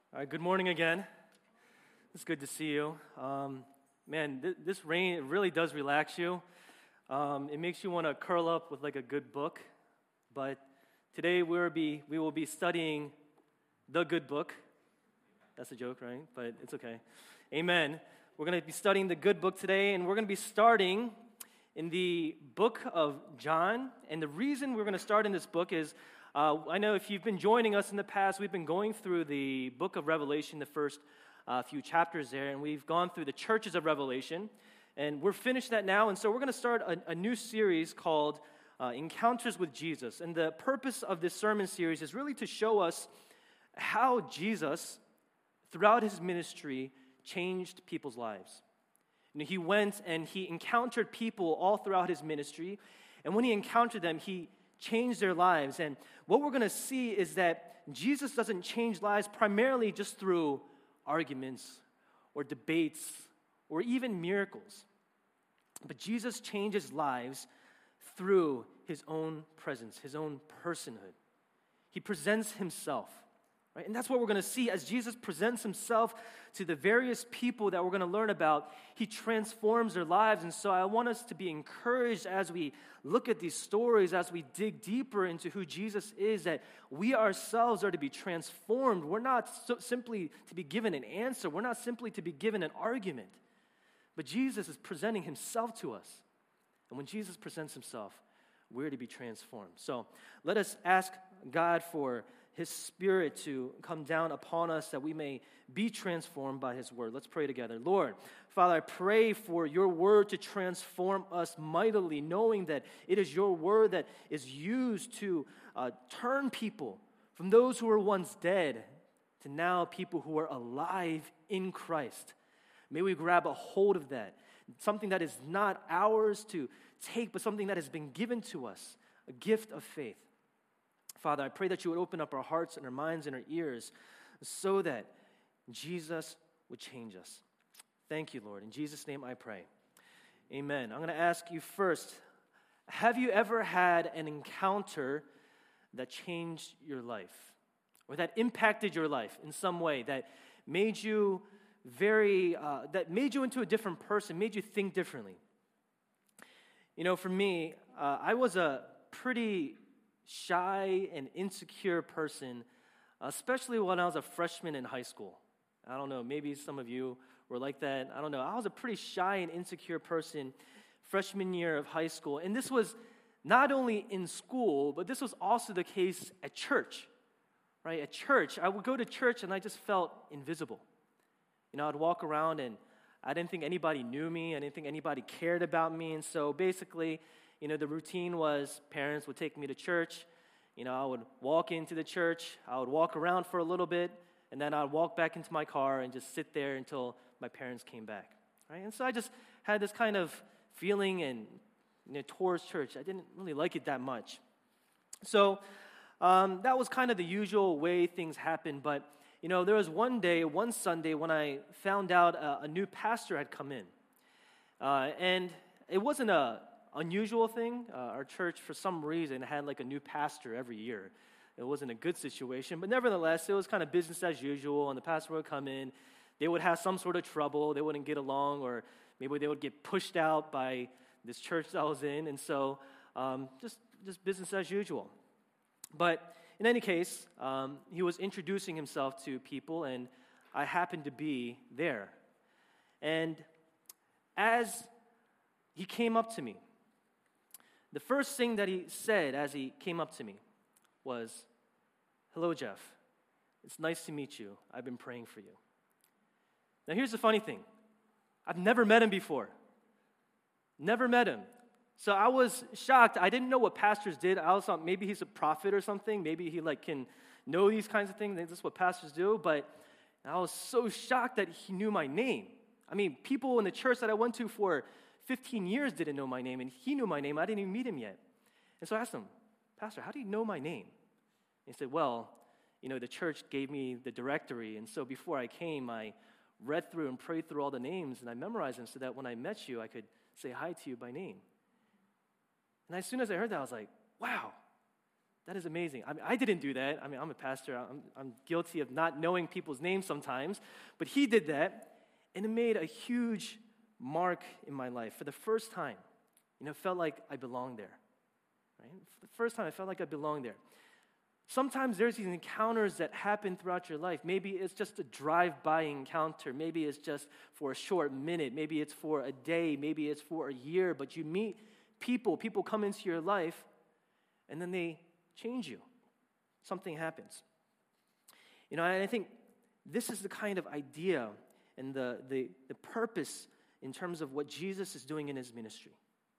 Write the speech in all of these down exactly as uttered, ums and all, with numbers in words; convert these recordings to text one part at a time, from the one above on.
All right, good morning again. It's good to see you. Um, man, th- this rain, it really does relax you. Um, it makes you want to curl up with like a good book. But today we'll be, we will be studying the good book. That's a joke, right? But it's okay. Amen. We're going to be studying the good book today, and we're going to be starting in the book of John. And the reason we're going to start in this book is Uh, I know if you've been joining us in the past, we've been going through the book of Revelation, the first uh, few chapters there, and we've gone through the churches of Revelation, and we're finished that now, and so we're going to start a, a new series called uh, Encounters with Jesus, and the purpose of this sermon series is really to show us how Jesus, throughout his ministry, changed people's lives. You know, he went and he encountered people all throughout his ministry, and when he encountered them, he change their lives. And what we're going to see is that Jesus doesn't change lives primarily just through arguments or debates or even miracles. But Jesus changes lives through his own presence, his own personhood. He presents himself, right? And that's what we're going to see as Jesus presents himself to the various people that we're going to learn about. He transforms their lives. And so I want us to be encouraged as we look at these stories, as we dig deeper into who Jesus is, that we ourselves are to be transformed. We're not so simply to be given an answer. We're not simply to be given an argument. But Jesus is presenting himself to us. And when Jesus presents himself, we're to be transformed. So let us ask God for his Spirit to come down upon us that we may be transformed by his word. Let's pray together. Lord, Father, I pray for your word to transform us mightily, knowing that it is your word that is used to uh, turn people from those who were once dead to now people who are alive in Christ. May we grab a hold of that, something that is not ours to take, but something that has been given to us, a gift of faith. Father, I pray that you would open up our hearts and our minds and our ears so that Jesus would change us. Thank you, Lord. In Jesus' name I pray. Amen. I'm going to ask you first, have you ever had an encounter that changed your life or that impacted your life in some way, that made you very, uh, that made you into a different person, made you think differently? You know, for me, uh, I was a pretty shy and insecure person, especially when I was a freshman in high school. I don't know, maybe some of you were like that. I don't know. I was a pretty shy and insecure person freshman year of high school. And this was not only in school, but this was also the case at church, right? At church, I would go to church and I just felt invisible. You know, I'd walk around and I didn't think anybody knew me. I didn't think anybody cared about me. And so basically, you know, the routine was parents would take me to church. You know, I would walk into the church. I would walk around for a little bit, and then I'd walk back into my car and just sit there until my parents came back, right? And so I just had this kind of feeling and, you know, towards church. I didn't really like it that much. So um, that was kind of the usual way things happened. But, you know, there was one day, one Sunday, when I found out a, a new pastor had come in. Uh, and it wasn't a unusual thing. Uh, our church, for some reason, had like a new pastor every year. It wasn't a good situation, but nevertheless, it was kind of business as usual, and the pastor would come in. They would have some sort of trouble. They wouldn't get along, or maybe they would get pushed out by this church that I was in, and so um, just, just business as usual. But in any case, um, he was introducing himself to people, and I happened to be there. And as he came up to me, the first thing that he said as he came up to me was, "Hello, Jeff. It's nice to meet you. I've been praying for you." Now, here's the funny thing. I've never met him before. Never met him. So I was shocked. I didn't know what pastors did. I was thought maybe he's a prophet or something. Maybe he like can know these kinds of things. This is what pastors do. But I was so shocked that he knew my name. I mean, people in the church that I went to for fifteen years didn't know my name, and he knew my name. I didn't even meet him yet. And so I asked him, "Pastor, how do you know my name?" And he said, "Well, you know, the church gave me the directory, and so before I came, I read through and prayed through all the names, and I memorized them so that when I met you, I could say hi to you by name." And as soon as I heard that, I was like, wow, That is amazing. I mean, I didn't do that. I mean, I'm a pastor. I'm, I'm guilty of not knowing people's names sometimes. But he did that, and it made a huge mark in my life. For the first time, you know, it felt like I belonged there. Right? For the first time, I felt like I belonged there. Sometimes there's these encounters that happen throughout your life. Maybe it's just a drive-by encounter. Maybe it's just for a short minute. Maybe it's for a day. Maybe it's for a year. But you meet people. People come into your life, and then they change you. Something happens. You know, and I think this is the kind of idea and the, the, the purpose in terms of what Jesus is doing in his ministry.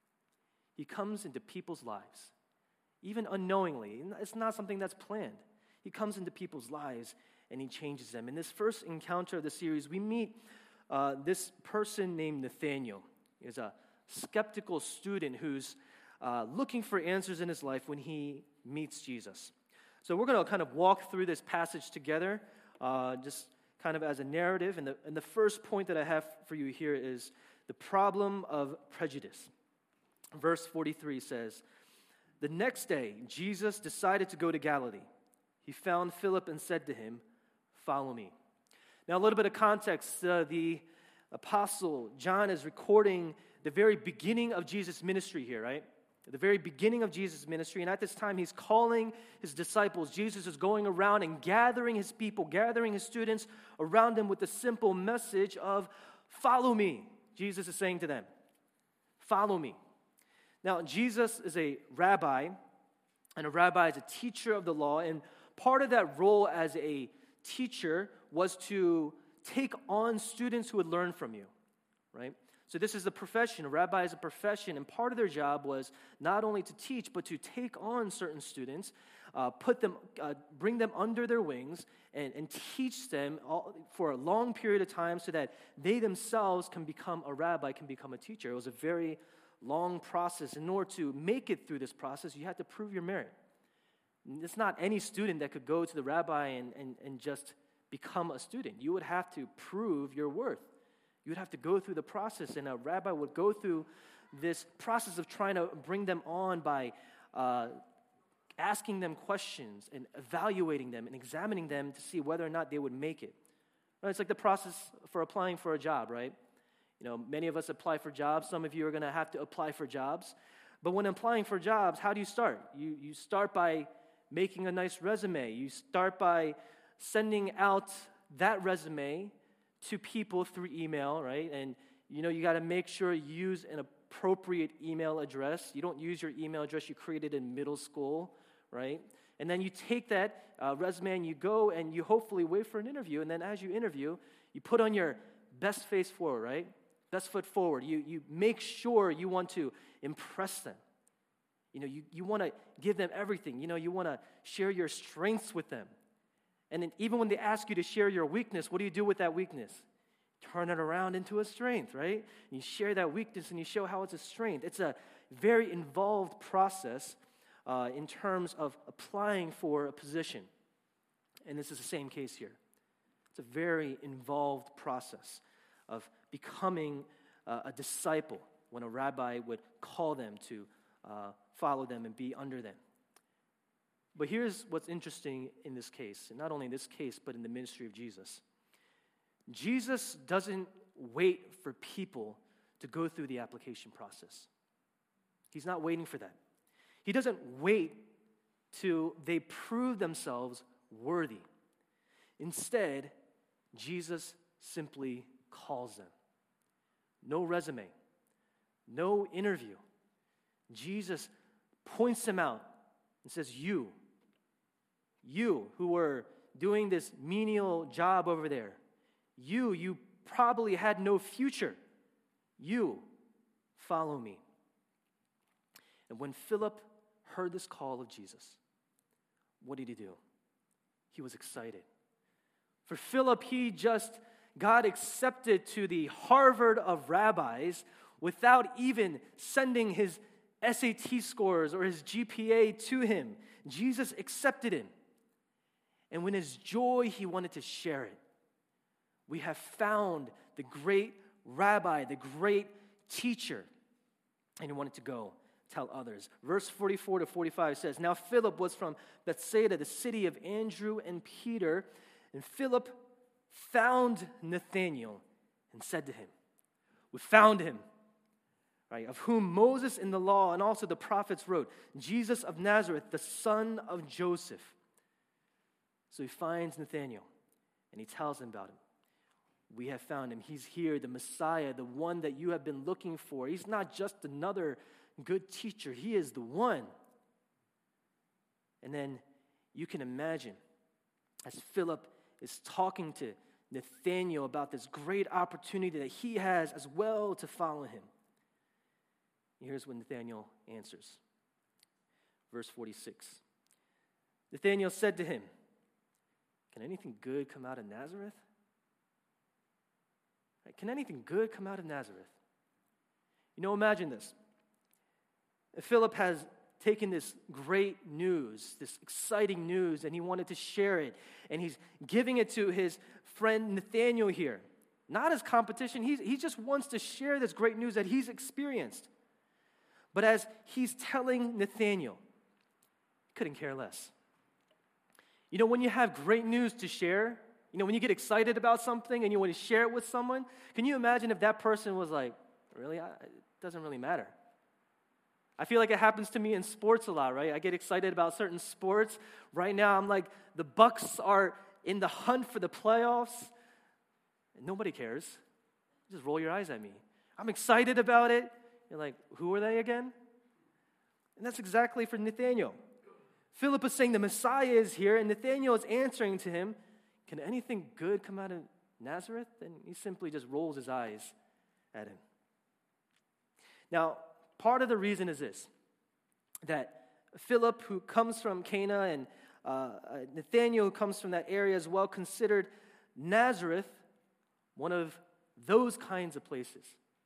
He comes into people's lives. Even unknowingly. It's not something that's planned. He comes into people's lives and he changes them. In this first encounter of the series, we meet uh, this person named Nathaniel. He's a skeptical student who's uh, looking for answers in his life when he meets Jesus. So we're going to kind of walk through this passage together, uh, just kind of as a narrative. And the, and the first point that I have for you here is the problem of prejudice. Verse forty-three says, "The next day, Jesus decided to go to Galilee. He found Philip and said to him, 'Follow me.'" Now, a little bit of context. Uh, the apostle John is recording the very beginning of Jesus' ministry here, right? The very beginning of Jesus' ministry. And at this time, he's calling his disciples. Jesus is going around and gathering his people, gathering his students around him with the simple message of, "Follow me." Jesus is saying to them, "Follow me." Now, Jesus is a rabbi, and a rabbi is a teacher of the law, and part of that role as a teacher was to take on students who would learn from you, right? So this is a profession. A rabbi is a profession, and part of their job was not only to teach, but to take on certain students, uh, put them, uh, bring them under their wings, and, and teach them all, for a long period of time so that they themselves can become a rabbi, can become a teacher. It was a very long process. In order to make it through this process, you had to prove your merit. It's not any student that could go to the rabbi and, and, and just become a student. You would have to prove your worth. You would have to go through the process, and a rabbi would go through this process of trying to bring them on by uh, asking them questions and evaluating them and examining them to see whether or not they would make it. Right? It's like the process for applying for a job, right? You know, many of us apply for jobs. Some of you are going to have to apply for jobs. But when applying for jobs, how do you start? You you start by making a nice resume. You start by sending out that resume to people through email, right? And, you know, you got to make sure you use an appropriate email address. You don't use your email address you created in middle school, right? And then you take that uh, resume and you go and you hopefully wait for an interview. And then as you interview, you put on your best face forward, right? Best foot forward. You you make sure you want to impress them. You know, you, you want to give them everything. You know, you want to share your strengths with them. And then even when they ask you to share your weakness, what do you do with that weakness? Turn it around into a strength, right? You share that weakness and you show how it's a strength. It's a very involved process uh, in terms of applying for a position. And this is the same case here. It's a very involved process of becoming uh, a disciple when a rabbi would call them to uh, follow them and be under them. But here's what's interesting in this case, and not only in this case, but in the ministry of Jesus. Jesus doesn't wait for people to go through the application process. He's not waiting for that. He doesn't wait till they prove themselves worthy. Instead, Jesus simply calls them. No resume, no interview. Jesus points them out and says, you, you who were doing this menial job over there, you, you probably had no future. You, follow me. And when Philip heard this call of Jesus, what did he do? He was excited. For Philip, he just got accepted to the Harvard of rabbis without even sending his S A T scores or his G P A to him. Jesus accepted him. And when his joy, he wanted to share it. We have found the great rabbi, the great teacher, and he wanted to go tell others. Verse forty-four to forty-five says, Now Philip was from Bethsaida, the city of Andrew and Peter, and Philip found Nathanael and said to him, We found him, right, of whom Moses in the law and also the prophets wrote, Jesus of Nazareth, the son of Joseph. So he finds Nathanael, and he tells him about him. We have found him. He's here, the Messiah, the one that you have been looking for. He's not just another good teacher. He is the one. And then you can imagine, as Philip is talking to Nathanael about this great opportunity that he has as well to follow him. Here's what Nathanael answers. Verse forty-six. Nathanael said to him, Can anything good come out of Nazareth? Right, Can anything good come out of Nazareth? You know, imagine this. Philip has taken this great news, this exciting news, and he wanted to share it. And he's giving it to his friend Nathanael here. Not as competition. He's, he just wants to share this great news that he's experienced. But as he's telling Nathanael, he couldn't care less. You know, when you have great news to share, you know, when you get excited about something and you want to share it with someone, can you imagine if that person was like, really, I, it doesn't really matter. I feel like it happens to me in sports a lot, right? I get excited about certain sports. Right now, I'm like, the Bucks are in the hunt for the playoffs, and nobody cares. Just roll your eyes at me. I'm excited about it. You're like, who are they again? And that's exactly for Nathanael. Philip is saying the Messiah is here, and Nathanael is answering to him, Can anything good come out of Nazareth? And he simply just rolls his eyes at him. Now, part of the reason is this, that Philip, who comes from Cana, and uh, Nathanael, who comes from that area as well, considered Nazareth one of those kinds of places.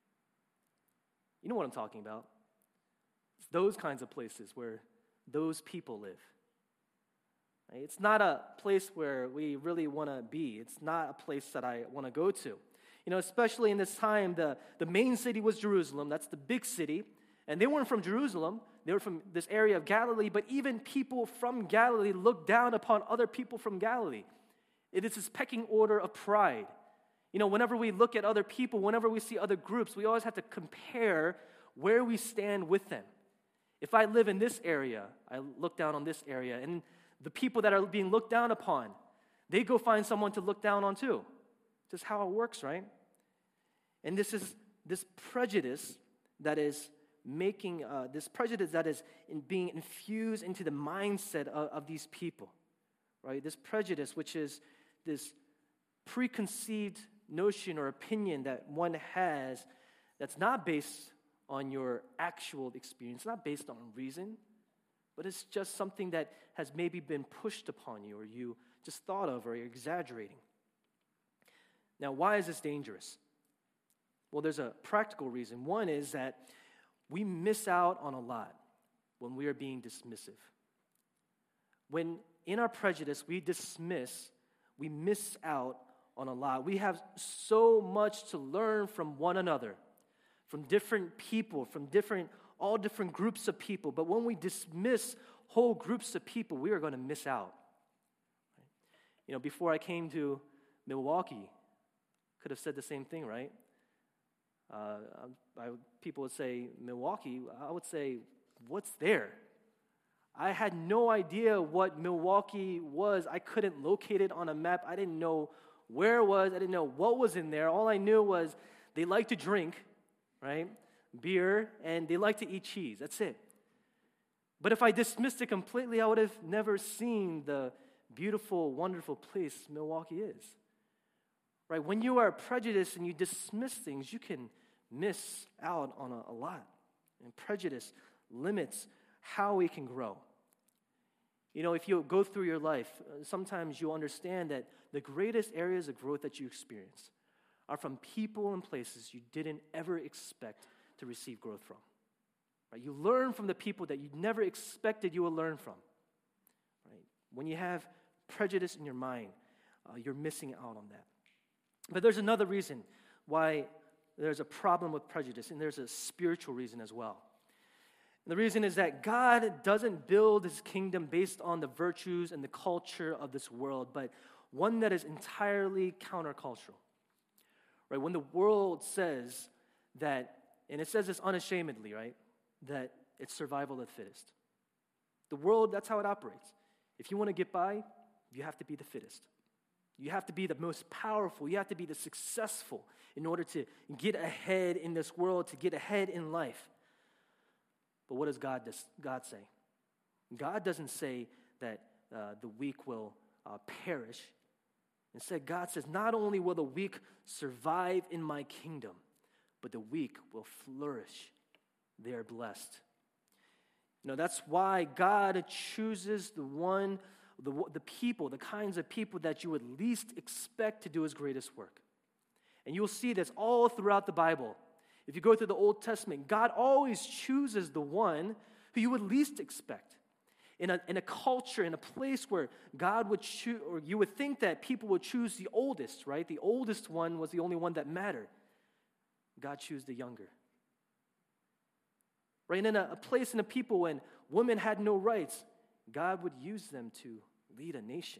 You know what I'm talking about. It's those kinds of places where those people live. Right? It's not a place where we really want to be. It's not a place that I want to go to. You know, especially in this time, the, the main city was Jerusalem. That's the big city. And they weren't from Jerusalem. They were from this area of Galilee. But even people from Galilee looked down upon other people from Galilee. It is this pecking order of pride. You know, whenever we look at other people, whenever we see other groups, we always have to compare where we stand with them. If I live in this area, I look down on this area, and the people that are being looked down upon, they go find someone to look down on too. Just how it works, right? And this is this prejudice that is making, uh, this prejudice that is in being infused into the mindset of, of these people, right? This prejudice, which is this preconceived notion or opinion that one has that's not based on your actual experience, not based on reason, but it's just something that has maybe been pushed upon you or you just thought of or you're exaggerating. Now, why is this dangerous? Well, there's a practical reason. One is that we miss out on a lot when we are being dismissive. When in our prejudice we dismiss, we miss out on a lot. We have so much to learn from one another, from different people, from different, all different groups of people. But when we dismiss whole groups of people, we are going to miss out. You know, before I came to Milwaukee, could have said the same thing, right? Uh, I, people would say, Milwaukee, I would say, what's there? I had no idea what Milwaukee was. I couldn't locate it on a map. I didn't know where it was. I didn't know what was in there. All I knew was they like to drink, right? Beer, and they like to eat cheese. That's it. But if I dismissed it completely, I would have never seen the beautiful, wonderful place Milwaukee is. Right? When you are prejudiced and you dismiss things, you can miss out on a, a lot. And prejudice limits how we can grow. You know, if you go through your life, sometimes you'll understand that the greatest areas of growth that you experience are from people and places you didn't ever expect to receive growth from. Right? You learn from the people that you never expected you would learn from. Right? When you have prejudice in your mind, uh, you're missing out on that. But there's another reason why there's a problem with prejudice, and there's a spiritual reason as well. And the reason is that God doesn't build his kingdom based on the virtues and the culture of this world, but one that is entirely countercultural. Right? When the world says that, and it says this unashamedly, right, that it's survival of the fittest. The world, that's how it operates. If you want to get by, you have to be the fittest. You have to be the most powerful. You have to be the successful in order to get ahead in this world, to get ahead in life. But what does God, does God say? God doesn't say that uh, the weak will uh, perish. Instead, God says, not only will the weak survive in my kingdom, but the weak will flourish. They are blessed. You know, that's why God chooses the one, the, the people, the kinds of people that you would least expect to do his greatest work. And you'll see this all throughout the Bible. If you go through the Old Testament, God always chooses the one who you would least expect. In a, in a culture, in a place where God would choose, or you would think that people would choose the oldest, right? The oldest one was the only one that mattered. God chose the younger. Right? And in a, a place and a people when women had no rights, God would use them to lead a nation.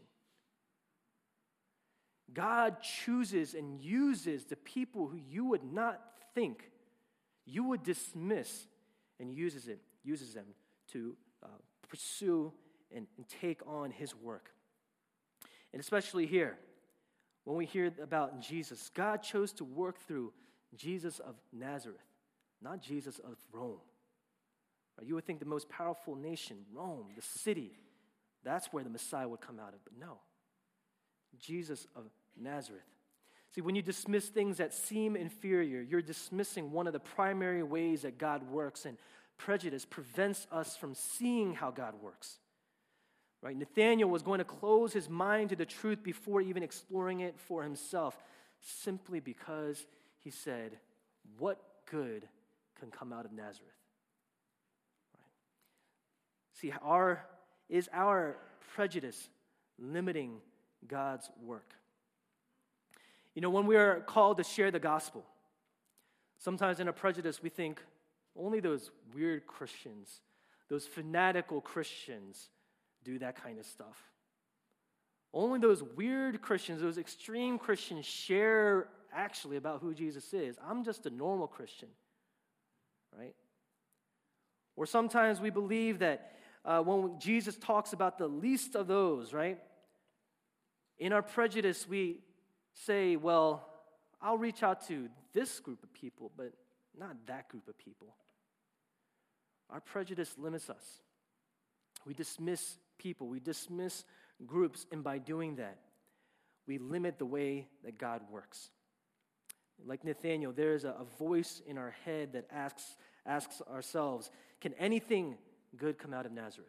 God chooses and uses the people who you would not think, you would dismiss, and uses it, uses them to uh, pursue and, and take on his work. And especially here, when we hear about Jesus, God chose to work through Jesus of Nazareth, not Jesus of Rome. Right? You would think the most powerful nation, Rome, the city, that's where the Messiah would come out of. But no, Jesus of Nazareth. See, when you dismiss things that seem inferior, you're dismissing one of the primary ways that God works, and prejudice prevents us from seeing how God works. Right? Nathanael was going to close his mind to the truth before even exploring it for himself, simply because he said, what good can come out of Nazareth? Right? See, our is our prejudice limiting God's work? You know, when we are called to share the gospel, sometimes in a prejudice we think only those weird Christians, those fanatical Christians do that kind of stuff. Only those weird Christians, those extreme Christians share actually about who Jesus is. I'm just a normal Christian, right? Or sometimes we believe that uh, when Jesus talks about the least of those, right? In our prejudice, we say, well, I'll reach out to this group of people, but not that group of people. Our prejudice limits us. We dismiss people, we dismiss groups, and by doing that, we limit the way that God works. Like Nathanael, there is a, a voice in our head that asks, asks ourselves, can anything good come out of Nazareth?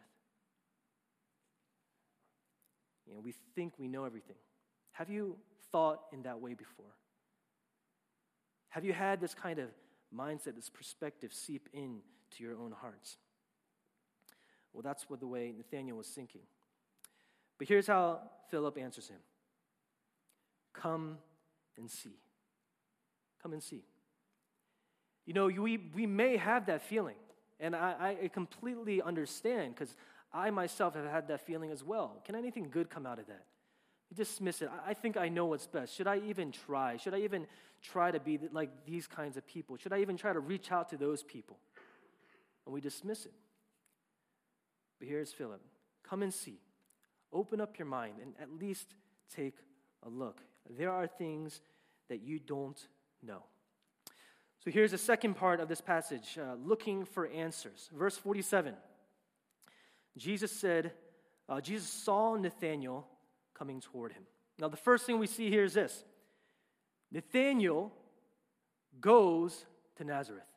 You know, we think we know everything. Have you thought in that way before? Have you had this kind of mindset, this perspective seep in to your own hearts? Well, that's what the way Nathanael was thinking. But here's how Philip answers him. Come and see. Come and see. You know, we, we may have that feeling, and I, I completely understand, because I myself have had that feeling as well. Can anything good come out of that? You dismiss it. I think I know what's best. Should I even try? Should I even try to be like these kinds of people? Should I even try to reach out to those people? And we dismiss it. But here's Philip. Come and see. Open up your mind and at least take a look. There are things that you don't know. So here's the second part of this passage, uh, looking for answers. Verse forty-seven. Jesus said, uh, Jesus saw Nathanael coming toward him. Now, the first thing we see here is this. Nathanael goes to Nazareth.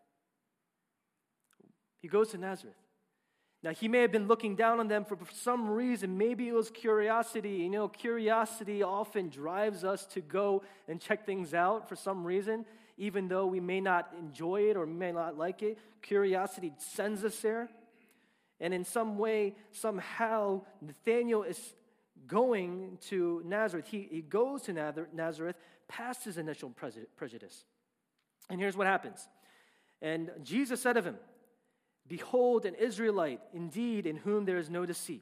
He goes to Nazareth. Now, he may have been looking down on them for some reason. Maybe it was curiosity. You know, curiosity often drives us to go and check things out for some reason, even though we may not enjoy it or may not like it. Curiosity sends us there. And in some way, somehow, Nathanael is going to Nazareth. He, he goes to Nazareth past his initial prejudice. And here's what happens. And Jesus said of him, Behold, an Israelite, indeed, in whom there is no deceit.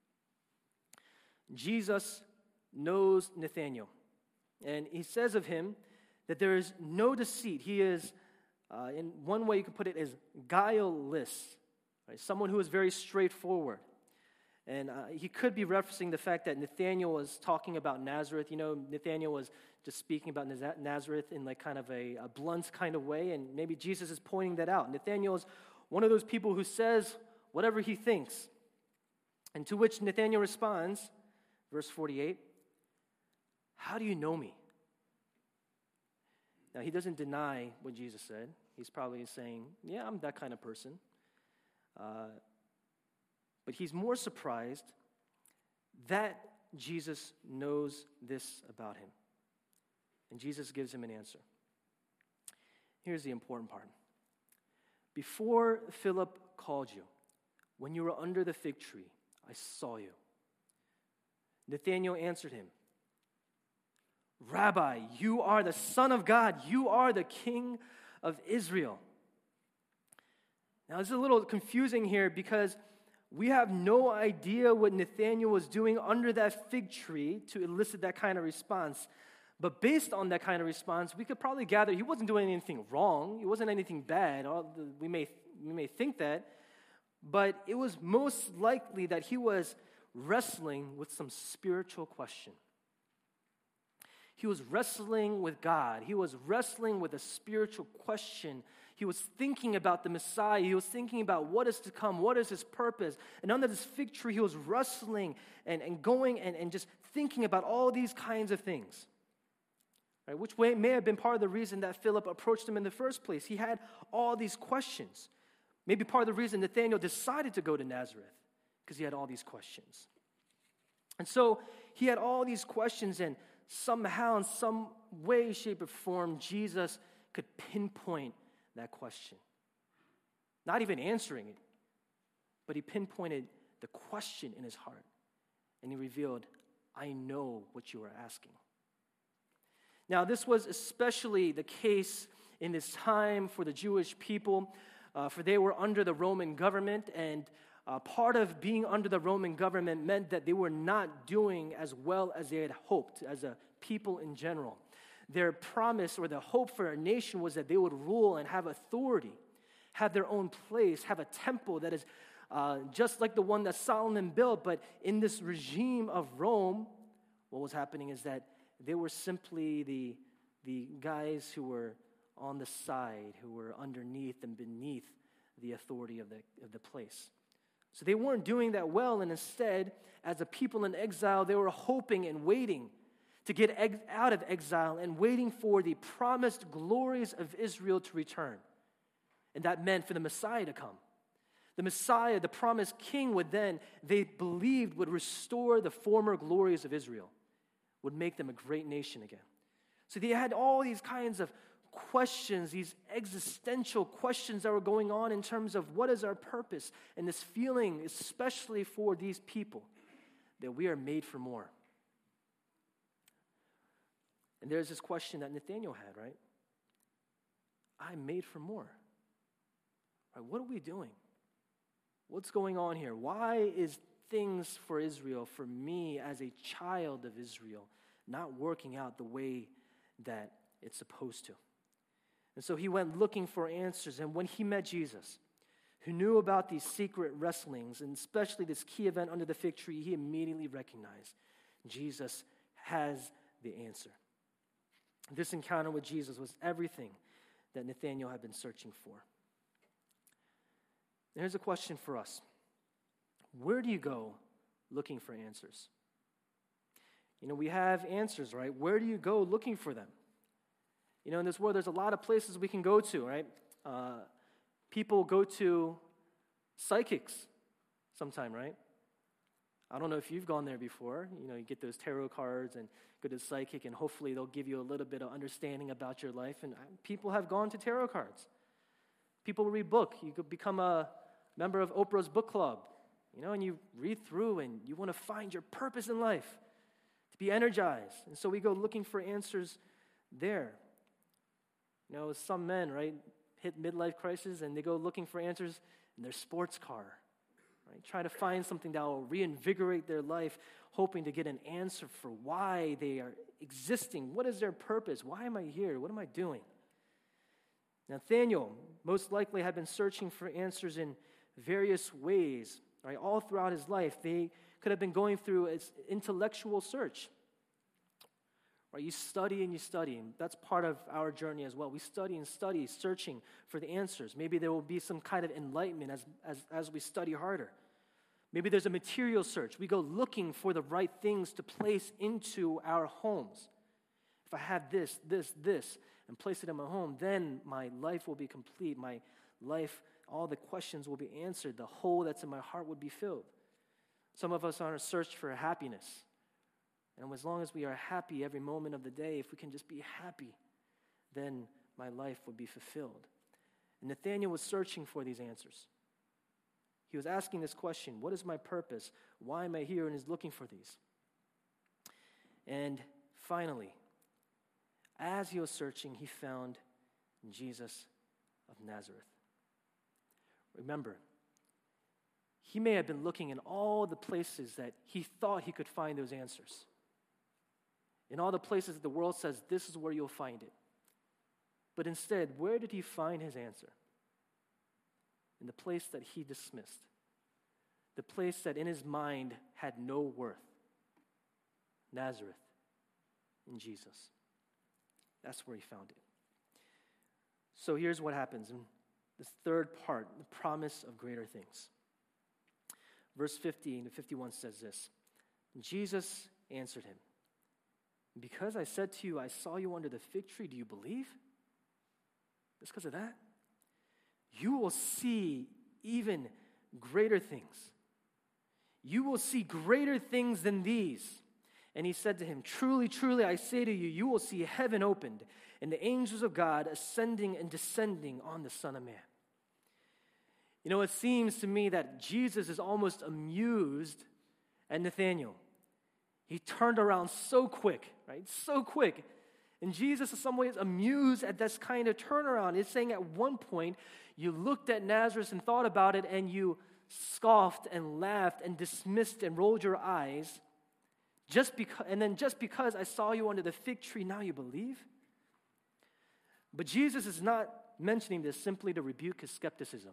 Jesus knows Nathanael, and he says of him that there is no deceit. He is, uh, in one way you could put it, is guileless, right? Someone who is very straightforward. And uh, he could be referencing the fact that Nathanael was talking about Nazareth. You know, Nathanael was just speaking about Nazareth in like kind of a, a blunt kind of way, and maybe Jesus is pointing that out. Nathanael is one of those people who says whatever he thinks. And to which Nathanael responds, verse forty-eight, "How do you know me?" Now, he doesn't deny what Jesus said. He's probably saying, yeah, I'm that kind of person. Uh, but he's more surprised that Jesus knows this about him. And Jesus gives him an answer. Here's the important part. Before Philip called you, when you were under the fig tree, I saw you. Nathanael answered him, Rabbi, you are the Son of God. You are the King of Israel. Now, this is a little confusing here because we have no idea what Nathanael was doing under that fig tree to elicit that kind of response. But based on that kind of response, we could probably gather he wasn't doing anything wrong. It wasn't anything bad. We may, we may think that. But it was most likely that he was wrestling with some spiritual question. He was wrestling with God. He was wrestling with a spiritual question. He was thinking about the Messiah. He was thinking about what is to come, what is his purpose. And under this fig tree, he was wrestling and, and going and, and just thinking about all these kinds of things. Right, which way, may have been part of the reason that Philip approached him in the first place. He had all these questions. Maybe part of the reason Nathanael decided to go to Nazareth, because he had all these questions. And so he had all these questions, and somehow, in some way, shape, or form, Jesus could pinpoint that question. Not even answering it, but he pinpointed the question in his heart. And he revealed, I know what you are asking. Now, this was especially the case in this time for the Jewish people, uh, for they were under the Roman government, and uh, part of being under the Roman government meant that they were not doing as well as they had hoped as a people in general. Their promise or the hope for a nation was that they would rule and have authority, have their own place, have a temple that is uh, just like the one that Solomon built. But in this regime of Rome, what was happening is that they were simply the, the guys who were on the side, who were underneath and beneath the authority of the, of the place. So they weren't doing that well, and instead, as a people in exile, they were hoping and waiting to get ex- out of exile and waiting for the promised glories of Israel to return. And that meant for the Messiah to come. The Messiah, the promised king, would then, they believed, would restore the former glories of Israel, would make them a great nation again. So they had all these kinds of questions, these existential questions that were going on in terms of what is our purpose, and this feeling, especially for these people, that we are made for more. And there's this question that Nathanael had, right? I'm made for more. Right, what are we doing? What's going on here? Why is things for Israel, for me as a child of Israel, not working out the way that it's supposed to? And so he went looking for answers, and when he met Jesus, who knew about these secret wrestlings, and especially this key event under the fig tree, he immediately recognized Jesus has the answer. This encounter with Jesus was everything that Nathanael had been searching for. And here's a question for us. Where do you go looking for answers? You know, we have answers, right? Where do you go looking for them? You know, in this world, there's a lot of places we can go to, right? Uh, people go to psychics sometime, right? I don't know if you've gone there before. You know, you get those tarot cards and go to the psychic, and hopefully they'll give you a little bit of understanding about your life. And people have gone to tarot cards. People read books. You could become a member of Oprah's book club, you know, and you read through and you want to find your purpose in life, to be energized. And so we go looking for answers there. You know, some men, right, hit midlife crisis and they go looking for answers in their sports car, right? Trying to find something that will reinvigorate their life, hoping to get an answer for why they are existing. What is their purpose? Why am I here? What am I doing? Nathanael most likely had been searching for answers in various ways, right? All throughout his life, they could have been going through an intellectual search. Right? You study and you study, and that's part of our journey as well. We study and study, searching for the answers. Maybe there will be some kind of enlightenment as, as, as we study harder. Maybe there's a material search. We go looking for the right things to place into our homes. If I have this, this, this, and place it in my home, then my life will be complete. My life, all the questions will be answered. The hole that's in my heart would be filled. Some of us are on a search for happiness. And as long as we are happy every moment of the day, if we can just be happy, then my life would be fulfilled. And Nathanael was searching for these answers. He was asking this question, what is my purpose? Why am I here? And he's looking for these. And finally, as he was searching, he found Jesus of Nazareth. Remember, he may have been looking in all the places that he thought he could find those answers. In all the places that the world says, this is where you'll find it. But instead, where did he find his answer? In the place that he dismissed. The place that in his mind had no worth. Nazareth, in Jesus. That's where he found it. So here's what happens in this third part, the promise of greater things. Verse fifteen to fifty-one says this. Jesus answered him, because I said to you, I saw you under the fig tree, do you believe? Just because of that? You will see even greater things. You will see greater things than these. And he said to him, truly, truly, I say to you, you will see heaven opened and the angels of God ascending and descending on the Son of Man. You know, it seems to me that Jesus is almost amused at Nathanael. He turned around so quick, right? So quick. And Jesus, in some ways, amused at this kind of turnaround. It's saying at one point, you looked at Nazareth and thought about it, and you scoffed and laughed and dismissed and rolled your eyes. Just because, and then just because I saw you under the fig tree, now you believe? But Jesus is not mentioning this simply to rebuke his skepticism.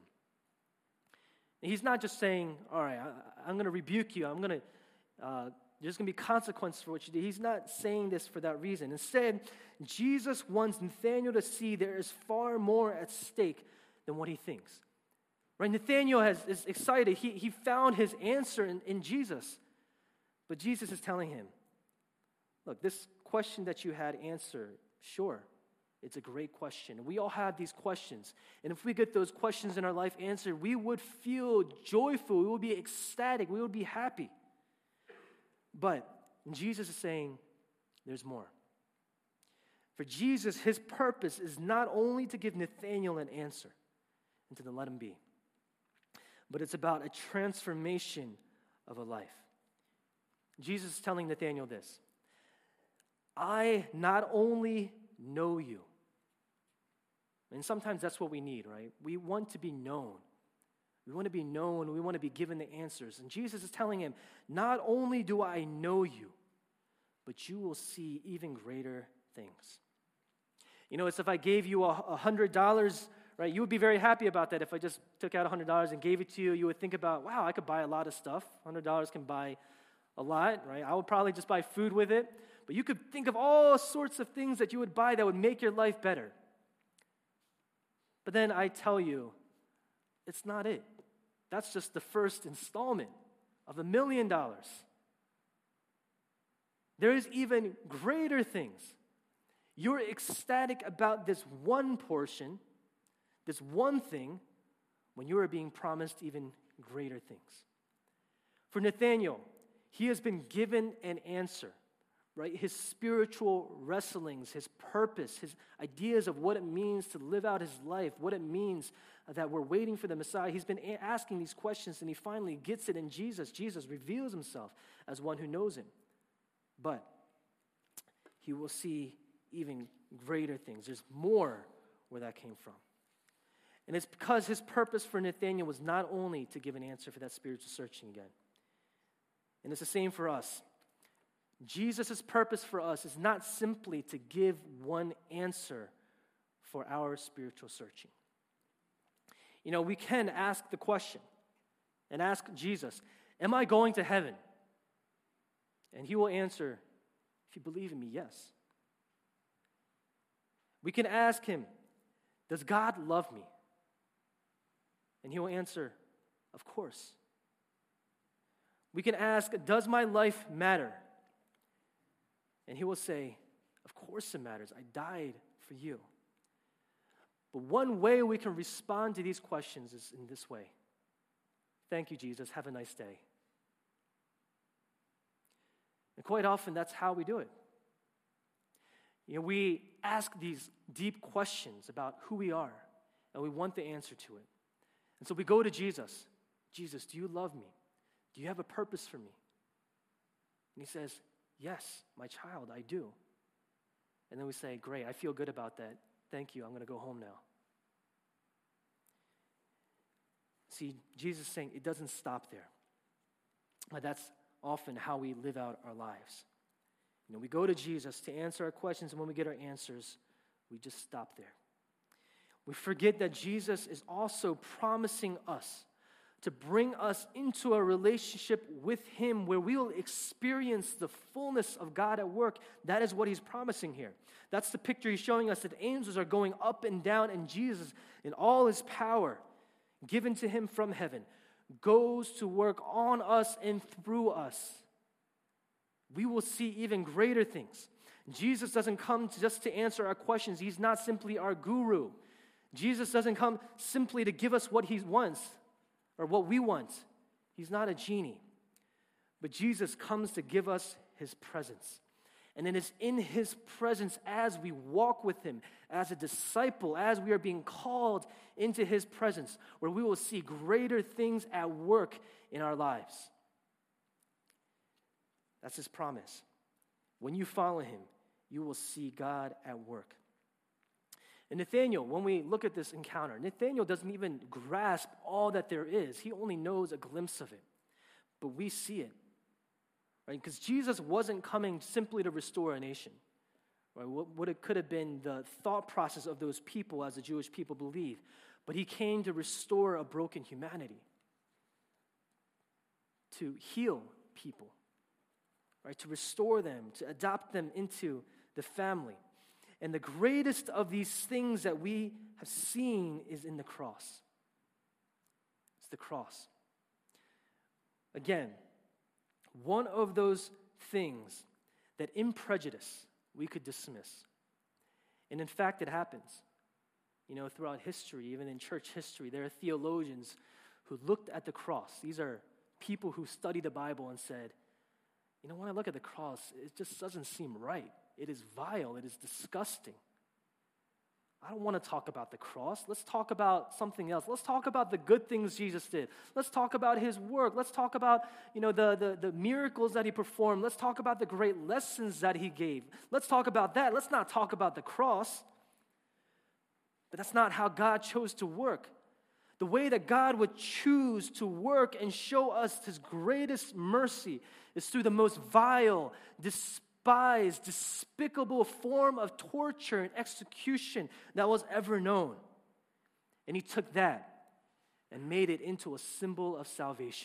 He's not just saying, all right, I, I'm going to rebuke you. I'm going to, uh, there's going to be consequences for what you did. He's not saying this for that reason. Instead, Jesus wants Nathanael to see there is far more at stake than what he thinks. Right? Nathanael has, is excited. He, he found his answer in, in Jesus. But Jesus is telling him, look, this question that you had answered, sure, it's a great question. We all have these questions. And if we get those questions in our life answered, we would feel joyful. We would be ecstatic. We would be happy. But Jesus is saying, there's more. For Jesus, his purpose is not only to give Nathanael an answer and to let him be, but it's about a transformation of a life. Jesus is telling Nathanael this. I not only know you, and sometimes that's what we need, right? We want to be known. We want to be known. We want to be given the answers. And Jesus is telling him, not only do I know you, but you will see even greater things. You know, it's if I gave you a hundred dollars, right? You would be very happy about that. If I just took out a hundred dollars and gave it to you, you would think about, wow, I could buy a lot of stuff. A hundred dollars can buy a lot, right? I would probably just buy food with it. But you could think of all sorts of things that you would buy that would make your life better. But then I tell you, it's not it. That's just the first installment of a million dollars. There is even greater things. You're ecstatic about this one portion, this one thing, when you are being promised even greater things. For Nathanael, he has been given an answer. Right? His spiritual wrestlings, his purpose, his ideas of what it means to live out his life, what it means that we're waiting for the Messiah. He's been asking these questions, and he finally gets it in Jesus. Jesus reveals himself as one who knows him. But he will see even greater things. There's more where that came from. And it's because his purpose for Nathanael was not only to give an answer for that spiritual searching again. And it's the same for us. Jesus' purpose for us is not simply to give one answer for our spiritual searching. You know, we can ask the question and ask Jesus, am I going to heaven? And he will answer, if you believe in me, yes. We can ask him, does God love me? And he will answer, of course. We can ask, does my life matter? And he will say, of course it matters. I died for you. But one way we can respond to these questions is in this way. Thank you, Jesus. Have a nice day. And quite often, that's how we do it. You know, we ask these deep questions about who we are, and we want the answer to it. And so we go to Jesus. Jesus, do you love me? Do you have a purpose for me? And he says, yes, my child, I do. And then we say, great, I feel good about that. Thank you, I'm going to go home now. See, Jesus is saying it doesn't stop there. But that's often how we live out our lives. You know, we go to Jesus to answer our questions, and when we get our answers, we just stop there. We forget that Jesus is also promising us to bring us into a relationship with him where we will experience the fullness of God at work. That is what he's promising here. That's the picture he's showing us, that angels are going up and down, and Jesus, in all his power, given to him from heaven, goes to work on us and through us. We will see even greater things. Jesus doesn't come just to answer our questions. He's not simply our guru. Jesus doesn't come simply to give us what he wants or what we want. He's not a genie. But Jesus comes to give us his presence. And it is in his presence as we walk with him, as a disciple, as we are being called into his presence, where we will see greater things at work in our lives. That's his promise. When you follow him, you will see God at work. And Nathanael, when we look at this encounter, Nathanael doesn't even grasp all that there is. He only knows a glimpse of it. But we see it. Right? Because Jesus wasn't coming simply to restore a nation. Right? What, what it could have been the thought process of those people as the Jewish people believe. But he came to restore a broken humanity. To heal people. Right? To restore them, to adopt them into the family. And the greatest of these things that we have seen is in the cross. It's the cross. Again, one of those things that in prejudice we could dismiss. And in fact, it happens. You know, throughout history, even in church history, there are theologians who looked at the cross. These are people who study the Bible and said, you know, when I look at the cross, it just doesn't seem right. It is vile. It is disgusting. I don't want to talk about the cross. Let's talk about something else. Let's talk about the good things Jesus did. Let's talk about his work. Let's talk about, you know, the, the, the miracles that he performed. Let's talk about the great lessons that he gave. Let's talk about that. Let's not talk about the cross. But that's not how God chose to work. The way that God would choose to work and show us his greatest mercy is through the most vile, despised, despicable form of torture and execution that was ever known. And he took that and made it into a symbol of salvation.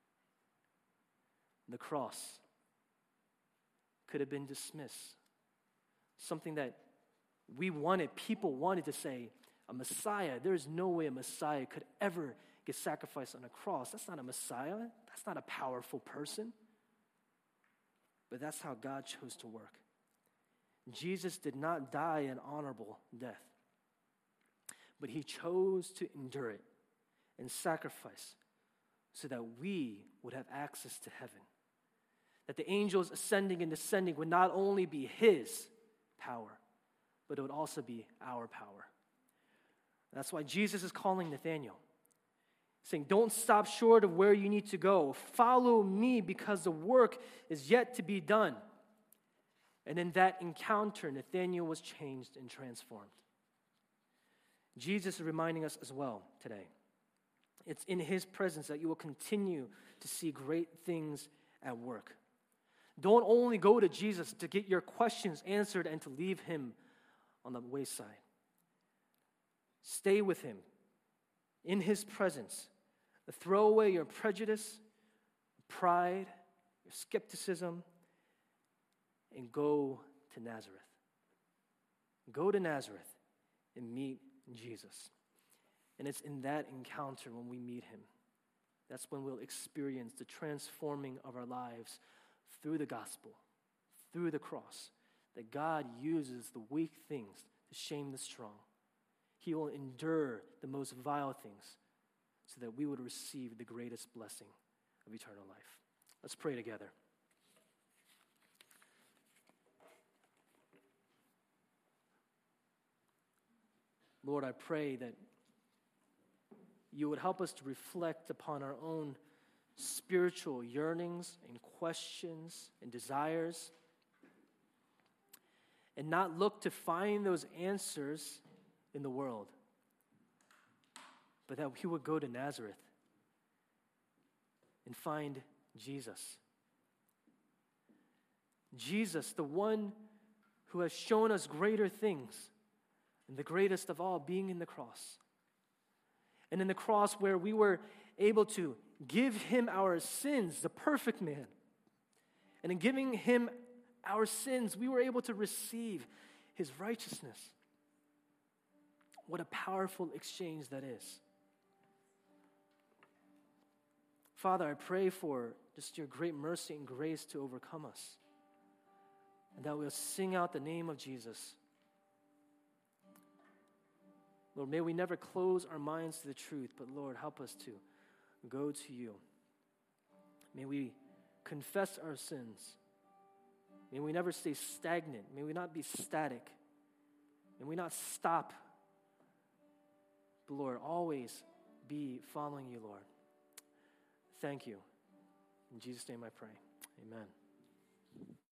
The cross could have been dismissed. Something that we wanted, people wanted to say, a Messiah, there is no way a Messiah could ever get sacrificed on a cross. That's not a Messiah. That's not a powerful person. But that's how God chose to work. Jesus did not die an honorable death, but he chose to endure it and sacrifice so that we would have access to heaven. That the angels ascending and descending would not only be his power, but it would also be our power. That's why Jesus is calling Nathanael, saying, don't stop short of where you need to go. Follow me because the work is yet to be done. And in that encounter, Nathanael was changed and transformed. Jesus is reminding us as well today. It's in his presence that you will continue to see great things at work. Don't only go to Jesus to get your questions answered and to leave him on the wayside. Stay with him in his presence. Throw away your prejudice, pride, your skepticism, and go to Nazareth. Go to Nazareth and meet Jesus. And it's in that encounter when we meet him. That's when we'll experience the transforming of our lives through the gospel, through the cross, that God uses the weak things to shame the strong. He will endure the most vile things so that we would receive the greatest blessing of eternal life. Let's pray together. Lord, I pray that you would help us to reflect upon our own spiritual yearnings and questions and desires, and not look to find those answers in the world, but that we would go to Nazareth and find Jesus. Jesus, the one who has shown us greater things, and the greatest of all being in the cross. And in the cross where we were able to give him our sins, the perfect man. And in giving him our sins, we were able to receive his righteousness. What a powerful exchange that is. Father, I pray for just your great mercy and grace to overcome us, and that we'll sing out the name of Jesus. Lord, may we never close our minds to the truth, but Lord, help us to go to you. May we confess our sins. May we never stay stagnant. May we not be static. May we not stop. But Lord, always be following you, Lord. Thank you. In Jesus' name I pray. Amen.